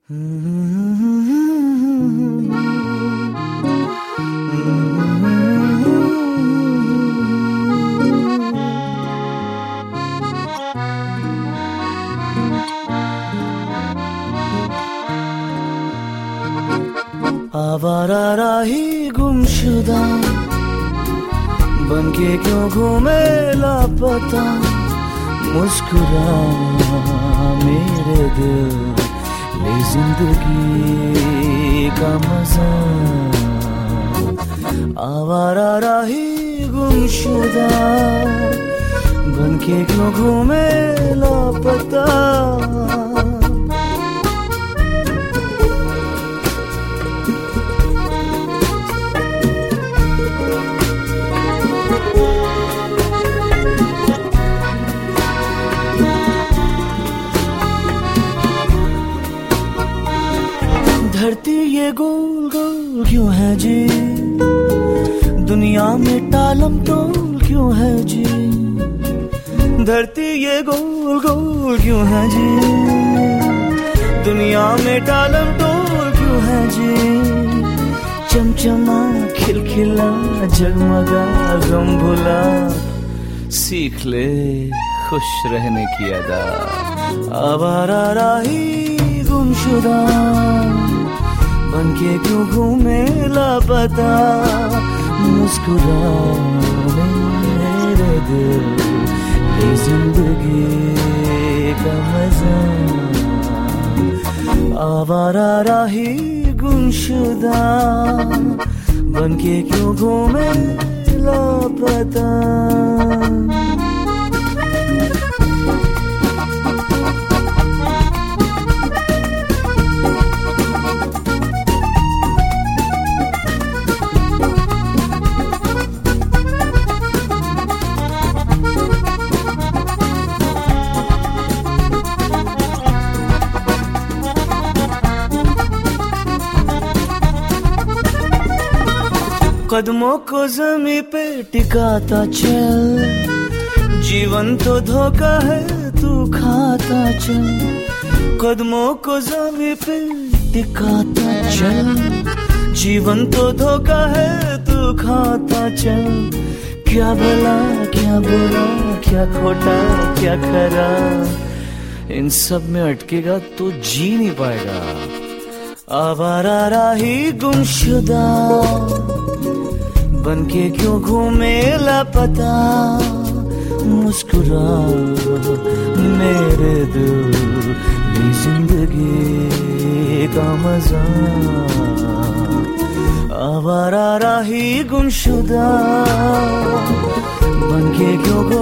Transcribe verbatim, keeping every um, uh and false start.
आवारा राही गुमशुदा बनके क्यों घूमे लापता, मुस्कुरा मेरे दिल ले जिंदगी का मजा। आवारा राही गुमशुदा बनके क्यों घूमे लापता, धरती ये गोल गोल क्यों है जी, दुनिया में टालम टोल क्यों है जी। धरती ये गोल गोल क्यों है जी, दुनिया में टालम टोल क्यों है जी। चमचमा खिलखिला जगमगा गम भुला, सीख ले खुश रहने की अदा। आवारा राही गुमशुदा बनके क्यों घूमे लापता, मुस्कुरा मेरे दिल ये जिंदगी का मजा। आवारा राही गुमशुदा बनके क्यों घूमे लापता। कदमों को ज़मीं पे टिकाता चल, जीवन तो धोखा है तू खाता चल। कदमों को ज़मीं पे टिकाता चल, जीवन तो धोखा है तू खाता चल। क्या भला क्या बुरा क्या खोटा क्या खरा, इन सब में अटकेगा तो जी नहीं पाएगा। आवारा राही गुमशुदा बनके क्यों घूमे लापता, मुस्कुरा मेरे दिल ये जिंदगी का मजा। आवारा राही गुमशुदा बनके क्यों